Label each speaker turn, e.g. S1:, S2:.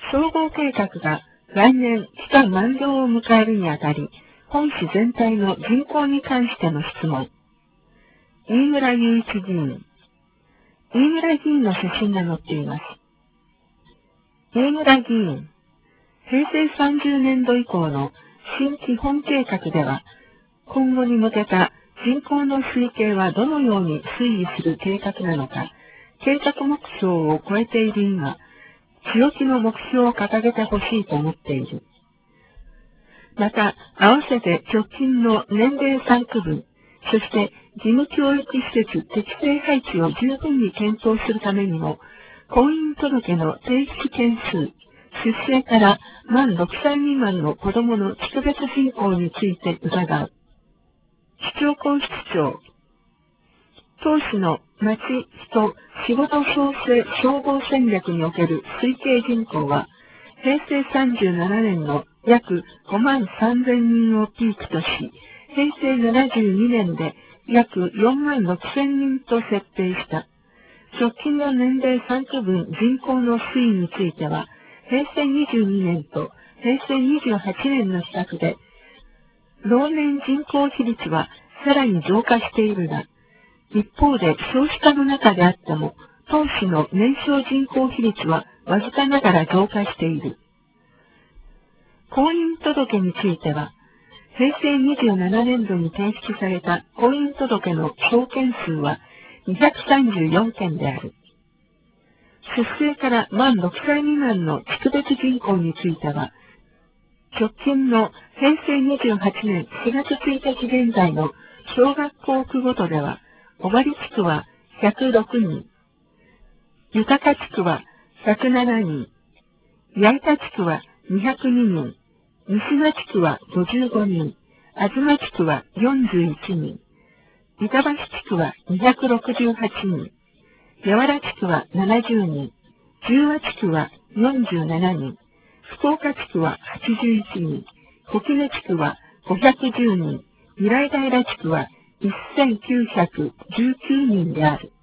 S1: 総合計画が来年期間満了を迎えるにあたり、本市全体の人口に関しての質問。飯村雄一議員。飯村議員の写真が載っています。飯村議員。平成30年度以降の新基本計画では、今後に向けた人口の推計はどのように推移する計画なのか、計画目標を超えている今、強気の目標を掲げてほしいと思っている。また、合わせて直近の年齢3区分、そして義務教育施設適正配置を十分に検討するためにも、婚姻届の提出件数、出生から満6歳未満の子供の地区別人口について伺う。市長公室長。当市の町、人、仕事創生総合戦略における推計人口は、平成37年の約5万3000人をピークとし、平成72年で約4万6000人と設定した。直近の年齢3区分人口の推移については、平成22年と平成28年の比較で、老年人口比率はさらに増加しているが、一方で少子化の中であっても、当市の年少人口比率はわずかながら増加している。婚姻届については、平成27年度に提出された婚姻届の総件数は234件である。出生から満6歳未満の地区別人口については、直近の平成28年4月1日現在の小学校区ごとでは、小針地区は106人、豊地区は107人、矢板地区は202人、三島地区は55人、東地区は41人、板橋地区は268人、八原地区は70人、十和地区は47人、福岡地区は81人、小杵地区は510人、未来平地区は1919人である。